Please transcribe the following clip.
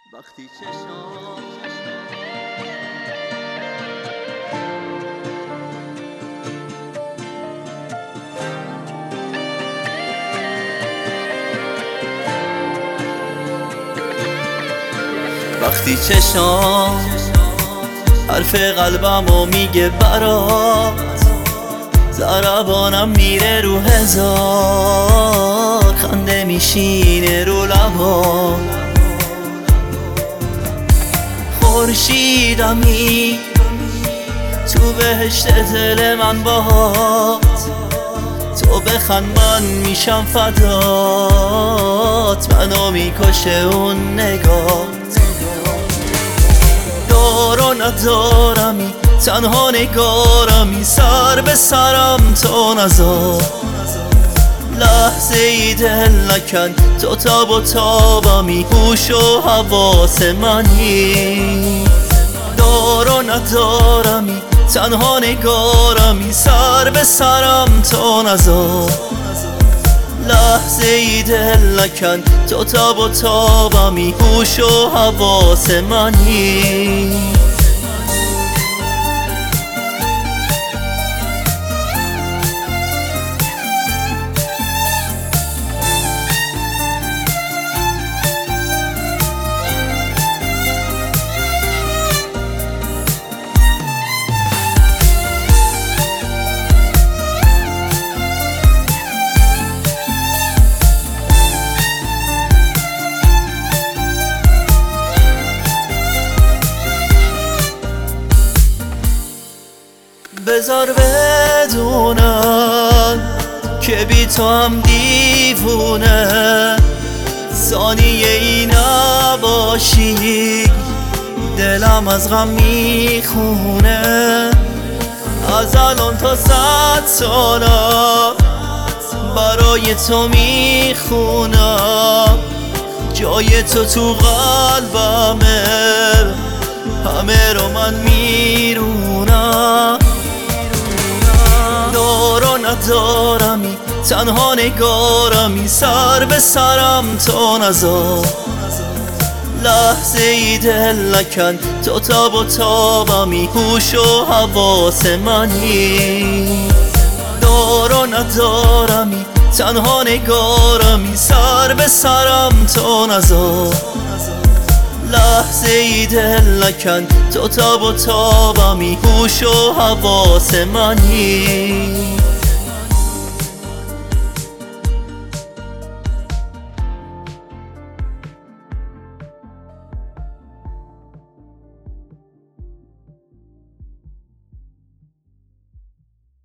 وقتی چشام وقتی چشام حرف قلبمو میگه برات، ضربانم میره رو هزار، خنده میشینه رو لبام. خورشیدمی تو بهشت دل من باهات، تو بخند من میشم فدات، منو میکشه اون نگات. دار و ندارمی تنها نگارمی، سر به سرم تو نذار، لحظه ای دل نکن تو تاب و تابمی، هوش و حواس منی. دار و ندارمی تنها نگارمی، سر به سرم تو نذار، لحظه ای دل نکن تو تاب و تابمی، هوش و حواس منی. بذار بدونم که بی تو هم دیوونه، ثانیه ای نباشی دلم از غم میخونه. از الان تا 100 سالم برای تو میخونم، جای تو قلبمه، همه رو من میرونم. دار و ندارمی تنها نگارمی، سر به سرم تو نذار، لحظه ای دل نکن تو تاب و تابمی، هوش و حواس منی. دار و ندارمی تنها نگارمی، سر به سرم تو نذار، لحظه ای دل نکن تو تاب و تابمی، هوش و حواس منی.